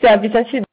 habites à Sud.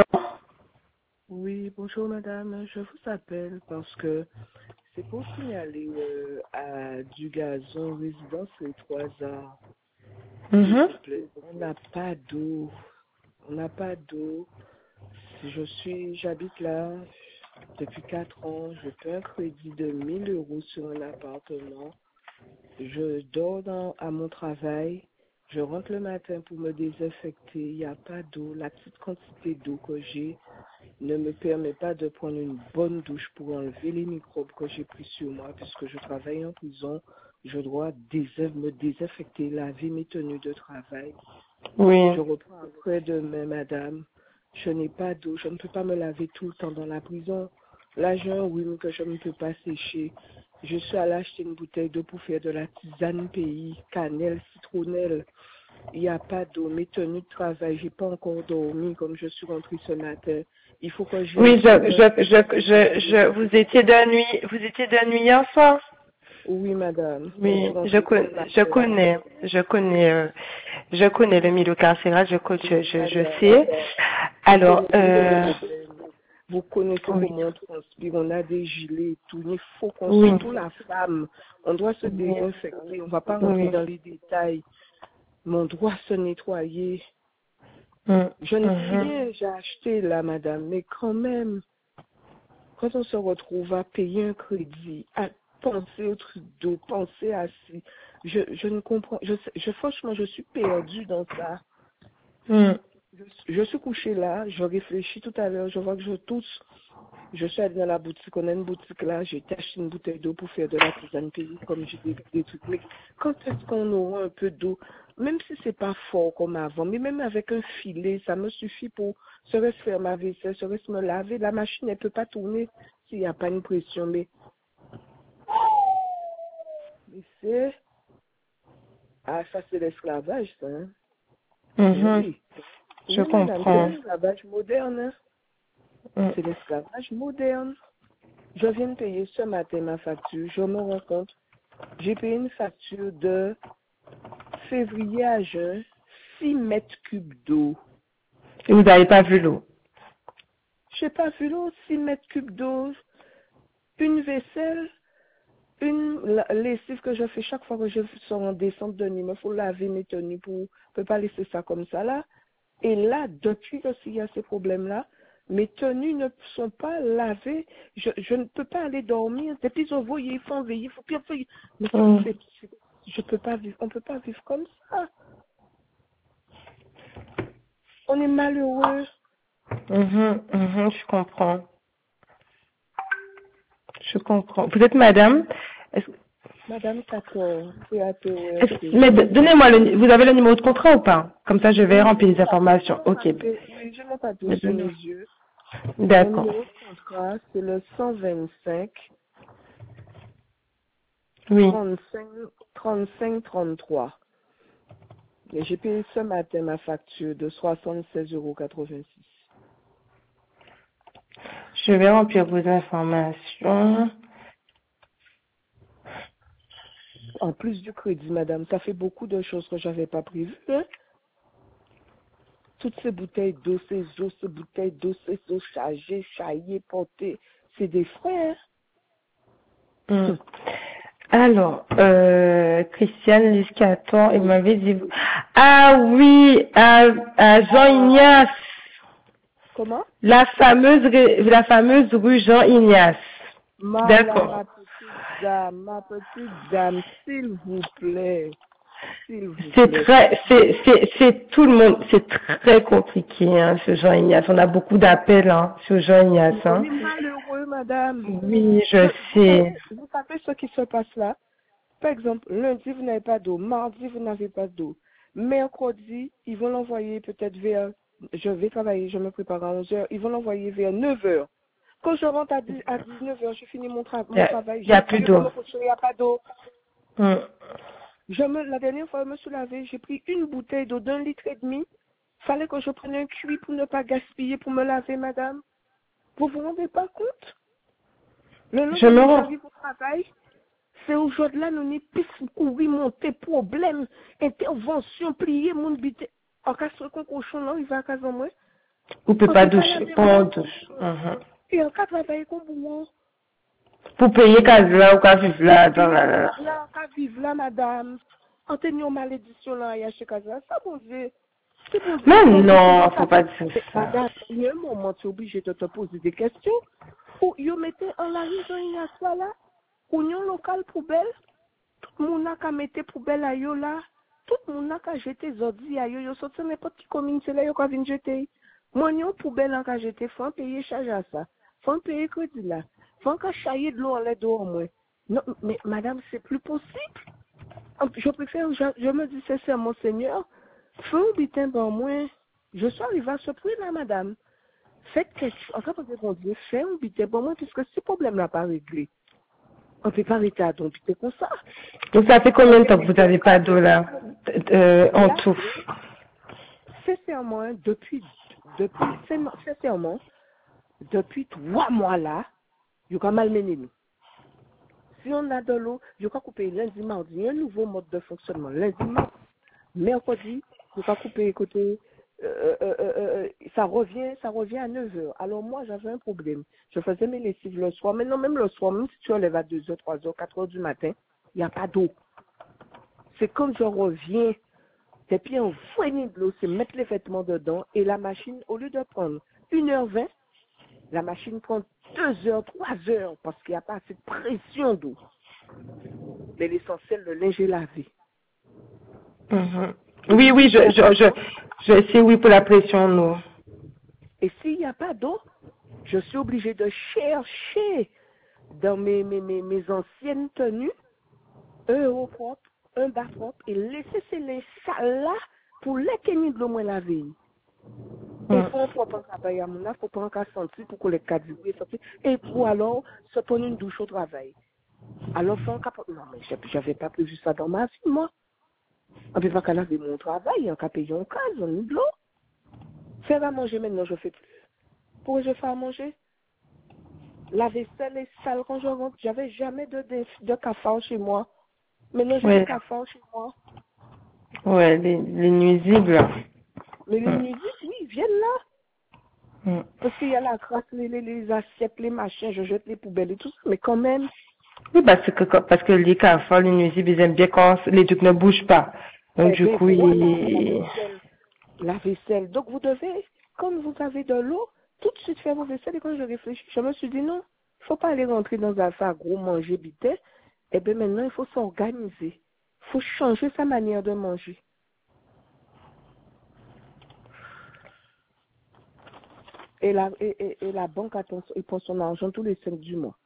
Oui, bonjour madame, je vous appelle parce que c'est pour signaler à du gazon résidence les 3 ans. S'il vous plaît, on n'a pas d'eau. On n'a pas d'eau. J'habite là depuis 4 ans. Je paie un crédit de 1 000 € sur un appartement. Je dors à mon travail. Je rentre le matin pour me désinfecter. Il n'y a pas d'eau. La petite quantité d'eau que j'ai ne me permet pas de prendre une bonne douche pour enlever les microbes que j'ai pris sur moi, puisque je travaille en prison. Je dois me désinfecter, laver mes tenues de travail. Oui. Je reprends après demain, madame. Je n'ai pas d'eau. Je ne peux pas me laver tout le temps dans la prison. Là, j'ai un rhume que je ne peux pas sécher. Je suis allée acheter une bouteille d'eau pour faire de la tisane pays, cannelle, citronnelle. Il n'y a pas d'eau. Mes tenues de travail, j'ai pas encore dormi comme je suis rentrée ce matin. Il faut que Oui, vous étiez de nuit hier soir? Oui, madame. Oui, je connais le milieu carcéral, je sais. Alors, vous connaissez oui. comment on transpire, on a des gilets et tout. Il faut qu'on, Oui. surtout la femme, on doit se désinfecter. On ne va pas rentrer dans les détails, mais on doit se nettoyer. Je ne dis rien, j'ai acheté là, madame, mais quand même, quand on se retrouve à payer un crédit, à penser au truc d'eau, penser à si, je ne comprends, franchement, je suis perdue dans ça. Je suis couchée là, je réfléchis tout à l'heure, je vois que je tousse. Je suis allée dans la boutique, on a une boutique là, j'ai acheté une bouteille d'eau pour faire de la tisane pays, comme j'ai des trucs. Mais quand est-ce qu'on aura un peu d'eau, même si c'est pas fort comme avant, mais même avec un filet, ça me suffit pour serait-ce faire ma vaisselle, serait-ce me laver. La machine, elle peut pas tourner s'il n'y a pas une pression. Mais c'est, ça c'est l'esclavage, ça. Hein? Oui. Je Oui, madame, c'est comprends. l'esclavage moderne. Hein? C'est l'esclavage moderne. Je viens de payer ce matin ma facture. Je me rends compte, j'ai payé une facture de février à juin, 6 mètres cubes d'eau. Et vous n'avez pas vu l'eau? Je n'ai pas vu l'eau, 6 mètres cubes d'eau. Une vaisselle, une lessive que je fais chaque fois que je sors en descente de nuit. Il faut laver mes tenues pour ne peux pas laisser ça comme ça là. Et là, depuis que s'il y a ces problèmes-là, mes tenues ne sont pas lavées. Je ne peux pas aller dormir. Depuis que il faut enveiller, il faut bien faire. Mais je peux pas vivre. On ne peut pas vivre comme ça. On est malheureux. Je comprends. Je comprends. Vous êtes madame? Madame 14, Mais donnez-moi vous avez le numéro de contrat ou pas? Comme ça, je vais remplir les informations. Ok. Oui, je n'ai pas tout sous mes yeux. D'accord. Le numéro de contrat, c'est le 125 Oui. 35 33. Et j'ai payé ce matin ma facture de 76,86 €. Je vais remplir vos informations. En plus du crédit, madame, ça fait beaucoup de choses que je n'avais pas prévues. Hein? Toutes ces bouteilles d'eau, ces bouteilles d'eau, ces eaux chargées, chaillées, portées, c'est des frais. Hein? Alors, Christiane Liscaton, il m'avait dit... Ah oui, à Jean-Ignace. Comment? La fameuse rue Jean-Ignace. D'accord. Ma petite dame, s'il vous plaît. C'est tout le monde, c'est très compliqué, hein, ce Jean-Ignace. On a beaucoup d'appels, hein, sur Jean-Ignace, hein. On est malheureux, madame. Oui, je sais. Vous savez ce qui se passe là? Par exemple, lundi, vous n'avez pas d'eau. Mardi, vous n'avez pas d'eau. Mercredi, ils vont l'envoyer peut-être vers... Je vais travailler, je me prépare à 11 h. Ils vont l'envoyer vers 9 h. Quand je rentre à 19 h, j'ai fini mon travail. Il n'y a plus d'eau. Il n'y a pas d'eau. La dernière fois, je me suis lavé, j'ai pris une bouteille d'eau d'1,5 litre. Fallait que je prenne un cuit pour ne pas gaspiller, pour me laver, madame. Vous vous rendez pas compte? Le lendemain, j'arrive au travail. C'est aujourd'hui là, nous n'y puissions courir, monter, problème, intervention, plier, mon bité. En cas de cochon, là, il va à casa moi. Vous pouvez pas doucher, pas douche. Et on peut travailler comme moi. Pour payer case là ou qu'à vivre là, dans la. Là, qu'à vivre là, madame. En tenant malédiction là, il y a chez Casa, ça bon Dieu. Mais non, faut pas dire ça. Madame, il y a un moment, tu es obligé de te poser des questions. Ou, vous mettez en la raison, il y a ça là. Ou, yon local poubelle. Tout le monde a qu'à mettre poubelle à yo là. Tout le monde a qu'à jeter zodi à yo. Yo sorti n'importe qui communauté là, yo qu'à venir jeter. Moi, yon poubelle à qu'à jeter, faut payer charge à ça. Faut payer crédit là. Faut qu'à chailler de l'eau en l'aide au moins. Non, mais madame, c'est plus possible. Je préfère, je me dis, c'est mon Seigneur. Fais un bitin pour moi. Je suis arrivé à ce prix là, madame. Faites quelque chose. En fait, on dit, fais un bitin pour moi, puisque ce problème n'a pas réglé. On ne peut pas arrêter à ton bitin comme ça. Donc, ça fait combien de temps que vous n'avez pas d'eau là, en tout? Sincèrement, depuis 3 mois là, il y a malmené nous. Si on a de l'eau, il y a couper lundi, mardi, il y a un nouveau mode de fonctionnement. Lundi, mardi, mercredi, il y a couper côté, ça revient à 9h. Alors moi, j'avais un problème. Je faisais mes lessives le soir. Maintenant, même le soir, même si tu enlèves à 2h, 3h, 4h du matin, il n'y a pas d'eau. C'est comme je reviens, et puis on fournit de l'eau, c'est mettre les vêtements dedans, et la machine, au lieu de prendre 1h20, la machine prend 2h, 3h, parce qu'il n'y a pas assez de pression d'eau. Mais l'essentiel, le linge est lavé. Oui, je sais, oui, pour la pression, non. Et s'il n'y a pas d'eau, je suis obligée de chercher dans mes anciennes tenues un haut propre, un bas propre, et laisser ces linges sales là pour les tenir de l'eau moins laver. Il faut propre en travail à mon âge, il faut pas en sentir pour que les cadres sortir, et pour alors se prendre une douche au travail. Alors, non, mais j'avais pas prévu ça dans ma vie, moi. On ne peut pas laver mon travail, on peut payer un cas, on a de l'eau. Faire à manger maintenant, je fais plus. Pourquoi je fais à manger? La vaisselle est sale quand je rentre. J'avais jamais de cafard chez moi. Maintenant, j'ai des cafards chez moi. Ouais, les nuisibles. Mais les nuisibles, oui, ils viennent là. Parce qu'il y a la crasse, les assiettes, les machins, je jette les poubelles et tout ça, mais quand même. Oui, parce que les cafards, les nuisibles, ils aiment bien quand les trucs ne bougent pas. Donc, du coup, la vaisselle. Donc, vous devez, comme vous avez de l'eau, tout de suite faire vos vaisselles. Et quand je réfléchis, je me suis dit non, il ne faut pas aller rentrer dans un affaire gros, manger, biter. Eh bien, maintenant, il faut s'organiser. Il faut changer sa manière de manger. Et la banque il prend son argent tous les 5 du mois.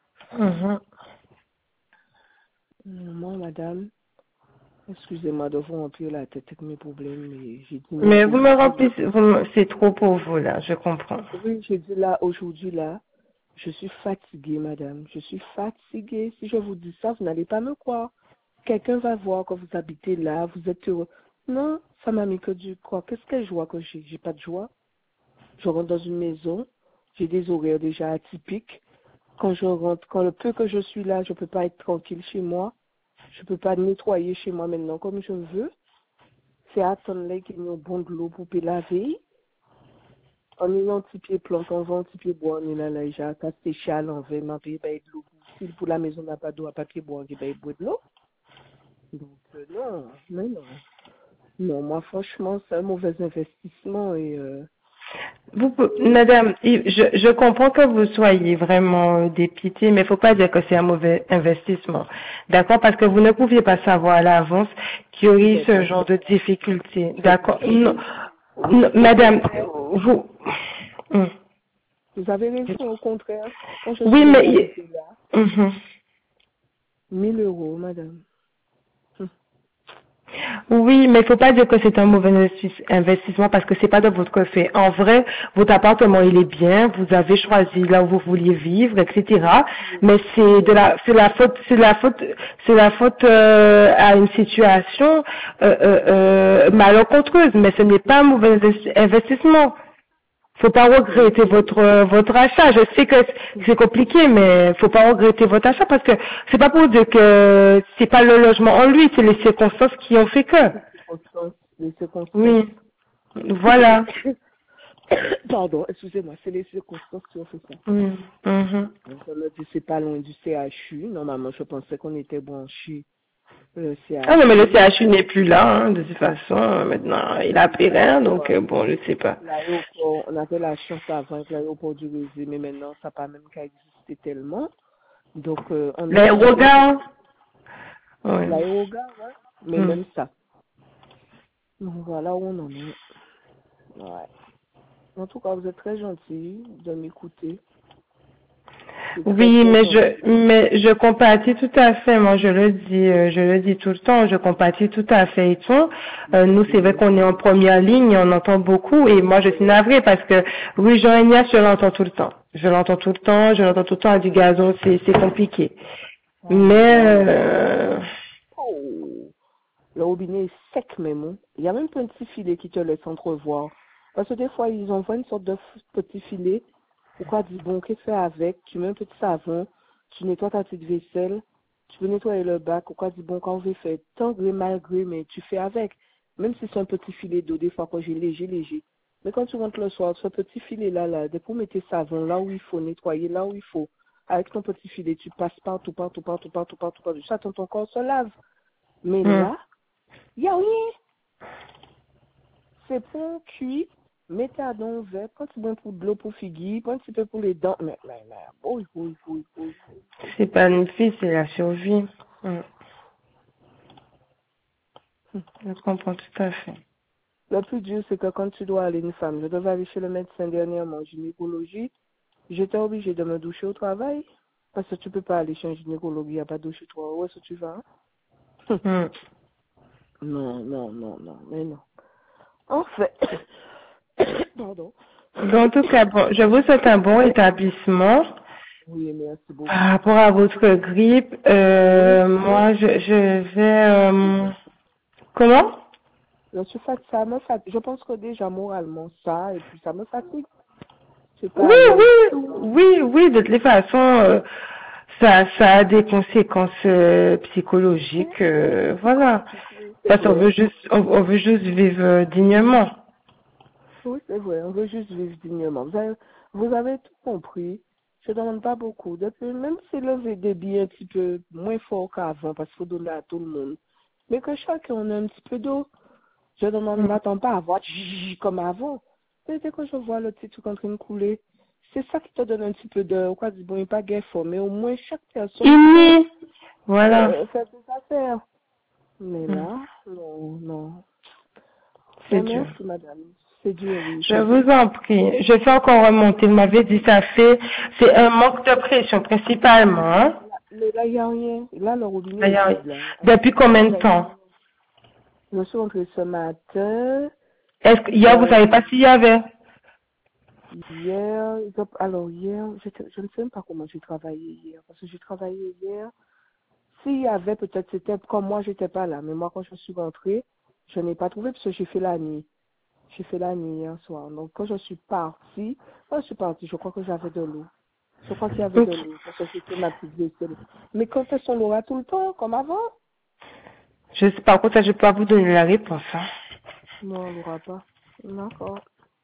Moi, madame, excusez-moi de vous remplir la tête avec mes problèmes, mais j'ai dit... Mais vous me remplissez, c'est trop pour vous, là, je comprends. Oui, j'ai dit là, aujourd'hui, là, je suis fatiguée, madame. Je suis fatiguée. Si je vous dis ça, vous n'allez pas me croire. Quelqu'un va voir que vous habitez là, vous êtes heureux. Non, ça m'a mis que du quoi. Qu'est-ce que je vois que j'ai? J'ai pas de joie. Je rentre dans une maison, j'ai des horaires déjà atypiques. Quand je rentre, quand le peu que je suis là, je peux pas être tranquille chez moi. Je peux pas nettoyer chez moi maintenant comme je veux. C'est attendre là qu'il y ait un bon de l'eau pour laver. On est un petit pied plante, on va un petit pied bois, on est là, j'ai un séché à l'envers, on peut pas de l'eau. Si pour la maison n'a pas d'eau, à papier bois, on peut boire de l'eau. Donc, non, moi, franchement, c'est un mauvais investissement et, Madame, je comprends que vous soyez vraiment dépitée, mais il ne faut pas dire que c'est un mauvais investissement. D'accord? Parce que vous ne pouviez pas savoir à l'avance qu'il y aurait ce genre de difficultés. D'accord? Non, madame, vous... Vous avez raison, au contraire. Oui, mais... 1000 €, madame. Oui, mais il faut pas dire que c'est un mauvais investissement parce que c'est pas de votre fait. En vrai, votre appartement il est bien, vous avez choisi là où vous vouliez vivre, etc. Mais c'est la faute à une situation malencontreuse. Mais ce n'est pas un mauvais investissement. Faut pas regretter votre achat. Je sais que c'est compliqué, mais faut pas regretter votre achat parce que c'est pas pour dire que c'est pas le logement en lui, c'est les circonstances qui ont fait que. Les circonstances. Oui. Voilà. Pardon, excusez-moi, c'est les circonstances qui ont fait ça. Je me dis, c'est pas loin du CHU. Normalement, je pensais qu'on était branchés. Ah non, mais le CHU n'est plus là, hein, de toute façon. Maintenant, il a plus rien, donc bon, je sais pas. L'aéroport, on avait la chance avant avec l'aéroport du Résé, mais maintenant, ça n'a pas même qu'à exister tellement. Donc, l'aérogare. Oui. L'aérogare, ouais. Mais même ça. Donc, voilà où on en est. Ouais. En tout cas, vous êtes très gentil de m'écouter. Oui, mais je compatis tout à fait. Moi, je le dis tout le temps. Je compatis tout à fait et tout. Nous, c'est vrai qu'on est en première ligne, on entend beaucoup. Et moi, je suis navrée parce que oui, Jean-Ignace, je l'entends tout le temps. Je l'entends tout le temps à du gazon, c'est compliqué. Mais le robinet est sec même. Il y a même pas un petit filet qui te laisse entrevoir. Parce que des fois, ils envoient une sorte de petit filet. Pourquoi dire, bon, qu'est-ce que tu fais avec? Tu mets un peu de savon, tu nettoies ta petite vaisselle, tu peux nettoyer le bac. Pourquoi dire, bon, quand on veut faire tant gré, mal gré, mais tu fais avec. Même si c'est un petit filet d'eau, des fois, quand j'ai léger. Mais quand tu rentres le soir, ce petit filet-là, dès pour mettre tes savons là où il faut, nettoyer là où il faut, avec ton petit filet, tu passes partout. Ça, ton corps se lave. Mais là, il n'y a rien. C'est pour cuit. Mettez à dans le verre, prends un petit peu de l'eau pour figuer, prends un petit peu pour les dents. Mais, oui. C'est pas une fille, c'est la survie. Je comprends tout à fait. Le plus dur, c'est que quand tu dois aller une femme, je devais aller chez le médecin dernièrement en gynécologie, j'étais obligée de me doucher au travail, parce que tu peux pas aller chez un gynécologue, il n'y a pas de douche chez toi. Où est-ce que tu vas? Non, mais non. En fait, pardon. En tout cas, bon, je vous souhaite un bon établissement. Oui, merci beaucoup. Par rapport à votre grippe, moi, je vais... Comment? Je pense que déjà moralement ça, et puis ça me fatigue. Oui, de toutes les façons, ça a des conséquences psychologiques, voilà. Parce qu'on on veut juste vivre dignement. Oui, c'est vrai, on veut juste vivre dignement. Vous avez tout compris. Je ne demande pas beaucoup. Depuis, même si le débit est un petit peu moins fort qu'avant, parce qu'il faut donner à tout le monde. Mais que chacun ait un petit peu d'eau. Je ne m'attends pas à voir comme avant. Mais dès que je vois le petit truc en train de couler, c'est ça qui te donne un petit peu de, quoi, bon, il n'est pas guère fort, mais au moins chaque personne. Voilà. Fait des affaires. Mais là, non. C'est dur. Merci, madame. C'est dur, oui. Je vous en prie. Je fais encore remonter. Vous m'avez dit c'est un manque de pression principalement. Hein? Là, il n'y a rien. Là, le robinet est vide. Depuis combien de temps? Je suis rentrée ce matin. Est-ce que hier, vous savez pas s'il y avait? Hier, je ne sais même pas comment j'ai travaillé hier. Parce que j'ai travaillé hier. S'il y avait, peut-être c'était comme moi, j'étais pas là. Mais moi, quand je suis rentrée, je n'ai pas trouvé parce que j'ai fait la nuit. J'ai fait la nuit hier soir. Donc, quand je suis partie, je crois que j'avais de l'eau. Je crois qu'il y avait de l'eau parce que c'était ma petite vaisselle. Mais quand est-ce qu'on l'aura tout le temps, comme avant? Je sais pas, par contre, ça, je peux pas vous donner la réponse. Hein. Non, on l'aura pas. D'accord.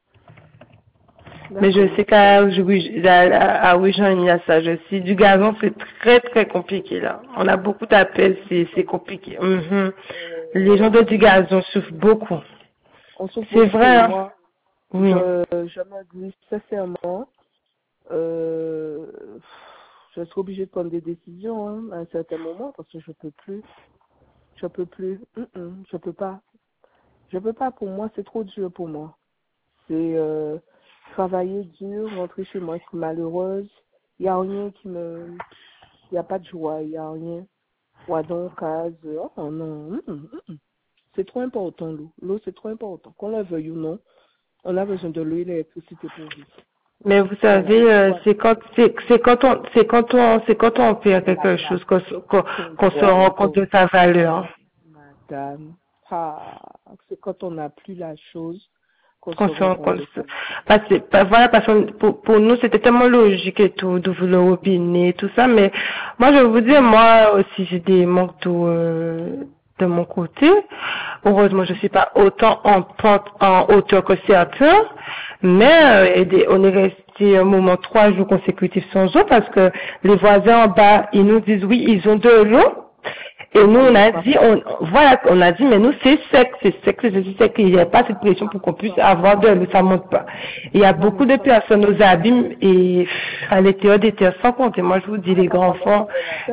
Mais je sais qu'à Ouijan, il y a ça. Je sais, du gazon, c'est très, très compliqué, là. On a beaucoup d'appels, c'est compliqué. Les gens de du gazon souffrent beaucoup. C'est vrai, hein? Moi, oui. Je me dis sincèrement, je serai obligée de prendre des décisions hein, à un certain moment parce que je peux plus. Je peux pas. Je peux pas. Pour moi, c'est trop dur pour moi. C'est travailler dur, rentrer chez moi, je suis malheureuse. Il n'y a rien qui me... Il n'y a pas de joie, il n'y a rien. Ouais, donc, oh non. C'est trop important, l'eau. L'eau, c'est trop important. Qu'on le veuille ou non, on a besoin de l'eau et l'électricité pour vivre. Mais vous savez, c'est quand on perd quelque chose qu'on se rend compte de sa valeur. Madame, c'est quand on n'a plus la chose qu'on se rend compte. Parce que pour nous c'était tellement logique et tout, d'ouvrir le robinet, tout ça, mais moi je vais vous dire, moi aussi j'ai des manques d'eau de mon côté. Heureusement, je suis pas autant en hauteur que certains, mais on est resté un moment 3 jours consécutifs sans eau parce que les voisins en bas, ils nous disent oui, ils ont de l'eau. Et nous, on a dit, mais nous, c'est sec, il n'y a pas cette pression pour qu'on puisse avoir de l'eau, ça monte pas. Il y a beaucoup de personnes aux abîmes et à l'intérieur des terres sans compter. Moi, je vous dis, les grands enfants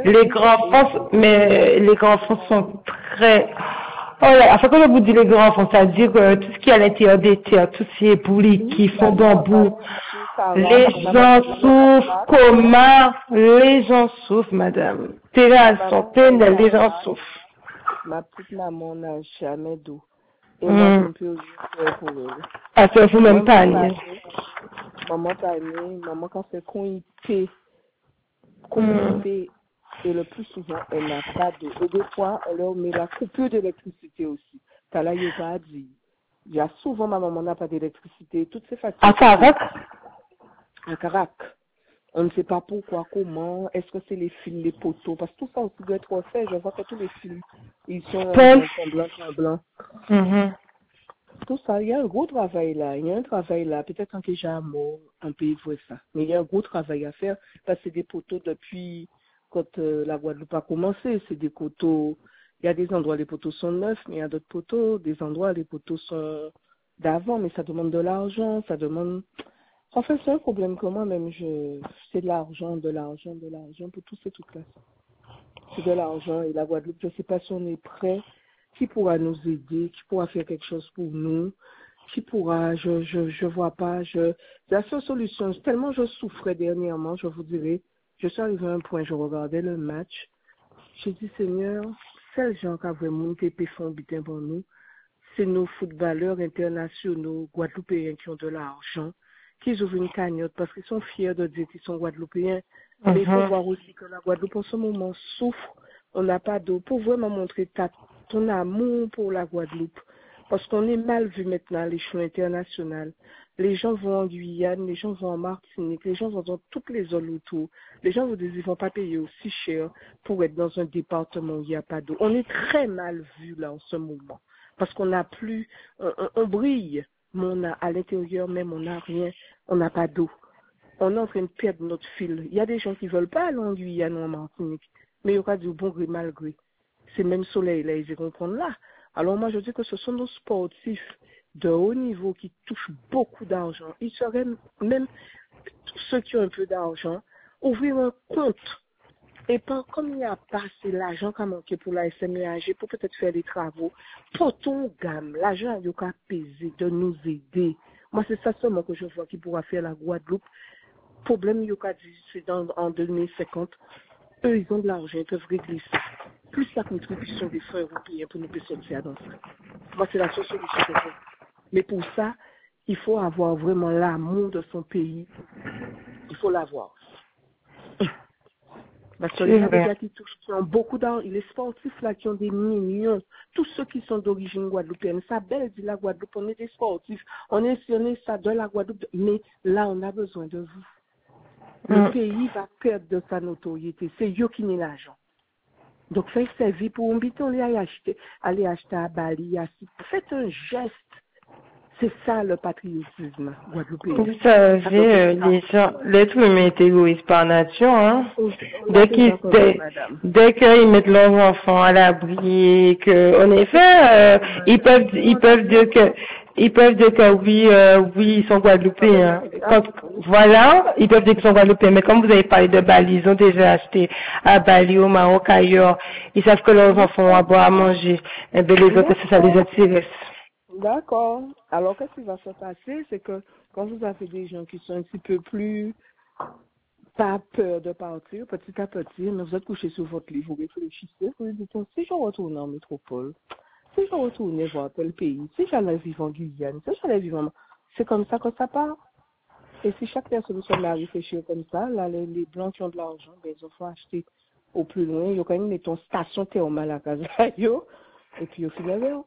sont très, oh là, à chaque fois que je vous dis les grands enfants, ça veut dire que tout ce qui est à l'intérieur des terres, tout ce qui est boulis, qui font bambou, les gens souffrent, les gens souffrent, madame. Terrasse, sont pleines, les gens souffrent. Ma petite maman n'a jamais d'eau. Et moi, je ne peux rien faire pour elle. Ah, ça vous même pas, maman quand c'est conipé, et le plus souvent, elle n'a pas d'eau. Et des fois, elle leur met la coupure d'électricité aussi. T'as là, il n'y a pas à dire. Il y a souvent, ma maman n'a pas d'électricité. Toutes ces factures. À Carac? À Carac. On ne sait pas pourquoi, comment, est-ce que c'est les fils, les poteaux, parce que tout ça aussi doit être refait. Je vois que tous les fils, ils sont blancs. Tout ça, il y a un gros travail là. Peut-être en déjà mort, on peut y voir ça. Mais il y a un gros travail à faire, parce que c'est des poteaux depuis quand la Guadeloupe a commencé. C'est des poteaux, il y a des endroits, les poteaux sont neufs, mais il y a d'autres poteaux, des endroits, les poteaux sont d'avant, mais ça demande de l'argent, Enfin, c'est un problème que moi-même, c'est de l'argent pour tous ces trucs-là. C'est de l'argent et la Guadeloupe, je ne sais pas si on est prêt, qui pourra nous aider, qui pourra faire quelque chose pour nous, qui pourra, je vois pas, la seule solution, tellement je souffrais dernièrement, je vous dirais, je suis arrivé à un point, je regardais le match, j'ai dit, Seigneur, ces gens qui ont vraiment été font bien pour nous, c'est nos footballeurs internationaux, guadeloupéens qui ont de l'argent, qu'ils ouvrent une cagnotte parce qu'ils sont fiers de dire qu'ils sont guadeloupéens. Mais il faut voir aussi que la Guadeloupe en ce moment souffre. On n'a pas d'eau. Pour vraiment montrer ton amour pour la Guadeloupe. Parce qu'on est mal vu maintenant à l'échelon international. Les gens vont en Guyane, les gens vont en Martinique, les gens vont dans toutes les zones autour. Les gens vous disent qu'ils ne vont pas payer aussi cher pour être dans un département où il n'y a pas d'eau. On est très mal vu là en ce moment. Parce qu'on n'a plus, on brille. Mais à l'intérieur même, on n'a rien, on n'a pas d'eau. On est en train de perdre notre fil. Il y a des gens qui ne veulent pas aller en Guyane ou en Martinique, mais il y aura du bon gré mal gré. C'est même soleil là, ils iront prendre là. Alors moi, je dis que ce sont nos sportifs de haut niveau qui touchent beaucoup d'argent. Ils seraient même, tous ceux qui ont un peu d'argent, ouvrir un compte. Et pas comme il n'y a pas assez l'argent qui a manqué pour la SMEAG, pour peut-être faire des travaux, pour ton gamme, l'argent il a pesé de nous aider. Moi, c'est ça seulement que je vois qui pourra faire la Guadeloupe. Problème, il a dit, c'est en 2050. Eux, ils ont de l'argent, ils peuvent régler ça. Plus la contribution des fonds européens pour nous sortir dans ça. Moi, c'est la seule solution que j'ai. Mais pour ça, il faut avoir vraiment l'amour de son pays. Il faut l'avoir. Parce qu'il y a des gars qui ont beaucoup d'argent, les sportifs là qui ont des millions, tous ceux qui sont d'origine guadeloupéenne, ça belle dit la Guadeloupe, on est des sportifs, on est ça de la Guadeloupe, mais là on a besoin de vous. Le pays va perdre de sa notoriété, c'est eux qui n'ont l'argent. Donc faites servir pour un biton, aller acheter à Bali, faites un geste. C'est ça le patriotisme guadeloupéen. Vous savez, les gens, l'être humain est égoïste par nature, hein. Dès qu'ils mettent leurs enfants à l'abri, que, en effet, ils peuvent dire que oui, ils sont guadeloupéens. Voilà, ils peuvent dire qu'ils sont guadeloupéens, mais comme vous avez parlé de Bali, ils ont déjà acheté à Bali, au Maroc, ailleurs, ils savent que leurs enfants ont à boire, à manger, et bien les autres, ça les intéresse. D'accord. Alors, qu'est-ce qui va se passer? C'est que quand vous avez des gens qui sont un petit peu plus pas peur de partir, petit à petit, mais vous êtes couché sur votre lit, vous réfléchissez, vous dites, si je retourne en métropole, si je retourne voir tel pays, si j'allais vivre en Guyane, si j'allais vivre en... C'est comme ça que ça part. Et si chaque personne se met à réfléchir comme ça, là, les blancs qui ont de l'argent, ben, ils vont acheter au plus loin, il y a quand même une station thermale à casa, et puis au final,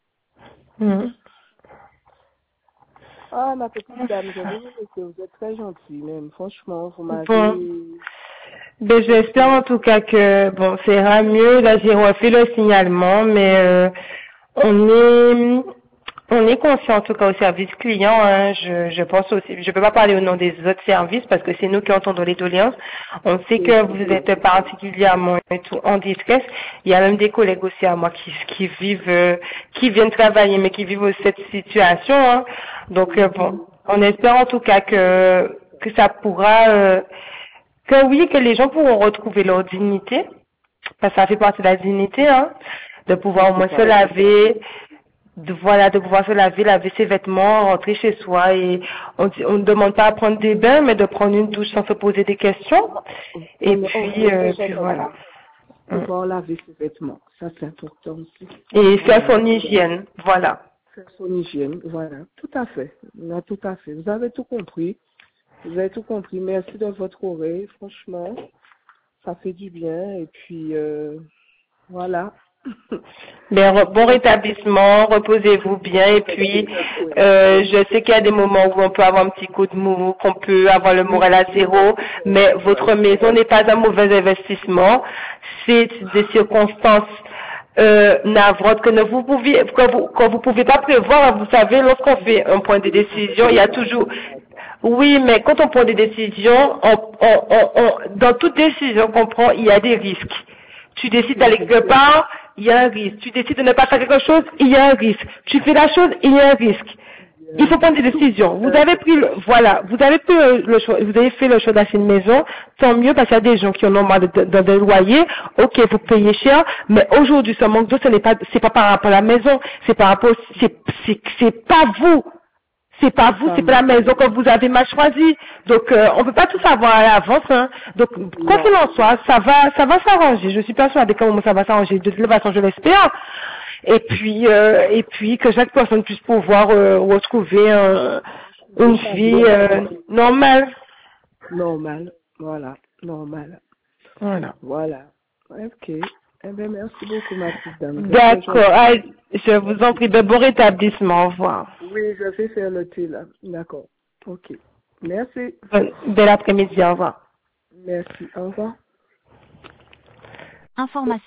Ah, ma petite dame, vous êtes très gentille, même. Franchement, vous m'avez... Ben, j'espère en tout cas que, bon, ça ira mieux. Là, j'ai refait le signalement, mais on est conscient en tout cas au service client. Hein, je pense aussi, je peux pas parler au nom des autres services parce que c'est nous qui entendons les doléances. On sait que vous êtes particulièrement et tout en détresse. Il y a même des collègues aussi à moi qui vivent, qui viennent travailler mais qui vivent cette situation. Hein. Donc bon, on espère en tout cas que ça pourra, que oui, que les gens pourront retrouver leur dignité, parce que ça fait partie de la dignité, hein, de pouvoir au moins se laver, de pouvoir se laver ses vêtements, rentrer chez soi et on ne demande pas à prendre des bains, mais de prendre une douche sans se poser des questions. Et puis voilà. Pouvoir laver ses vêtements, ça c'est important aussi. Et faire son hygiène, voilà. Faire son hygiène, voilà, tout à fait. Non, tout à fait. Vous avez tout compris. Vous avez tout compris. Merci de votre oreille, franchement. Ça fait du bien. Et puis, voilà. Bon rétablissement, reposez-vous bien. Et puis, je sais qu'il y a des moments où on peut avoir un petit coup de mou, qu'on peut avoir le moral à zéro, mais votre maison n'est pas un mauvais investissement. C'est des circonstances navrantes que vous pouvez pas prévoir. Vous savez, lorsqu'on fait un point de décision, il y a toujours. Oui, mais quand on prend des décisions, dans toute décision qu'on prend, il y a des risques. Tu décides d'aller quelque part, il y a un risque. Tu décides de ne pas faire quelque chose, il y a un risque. Tu fais la chose, il y a un risque. Il faut prendre des décisions. Vous avez pris le choix, vous avez fait le choix d'acheter une maison, tant mieux parce qu'il y a des gens qui en ont marre dans des loyers. Ok, vous payez cher, mais aujourd'hui ce manque d'eau, c'est pas par rapport à la maison, c'est par rapport, c'est pas vous. C'est pas vous, c'est pas la maison que vous avez mal choisie. Donc, on peut pas tout savoir à l'avance. Hein. Donc, quoi qu'il en soit, ça va s'arranger. Je suis persuadée comment ça va s'arranger. De toute façon, je l'espère. Et puis que chaque personne puisse pouvoir retrouver une vie normale. Normale, voilà, normale. Voilà. Ok. Eh bien, merci beaucoup, ma petite dame. D'accord. Je vous en prie, de bon rétablissement. Au revoir. Oui, je vais faire le thé là. D'accord. Ok. Merci. Bel après-midi. Au revoir. Merci. Au revoir. Information.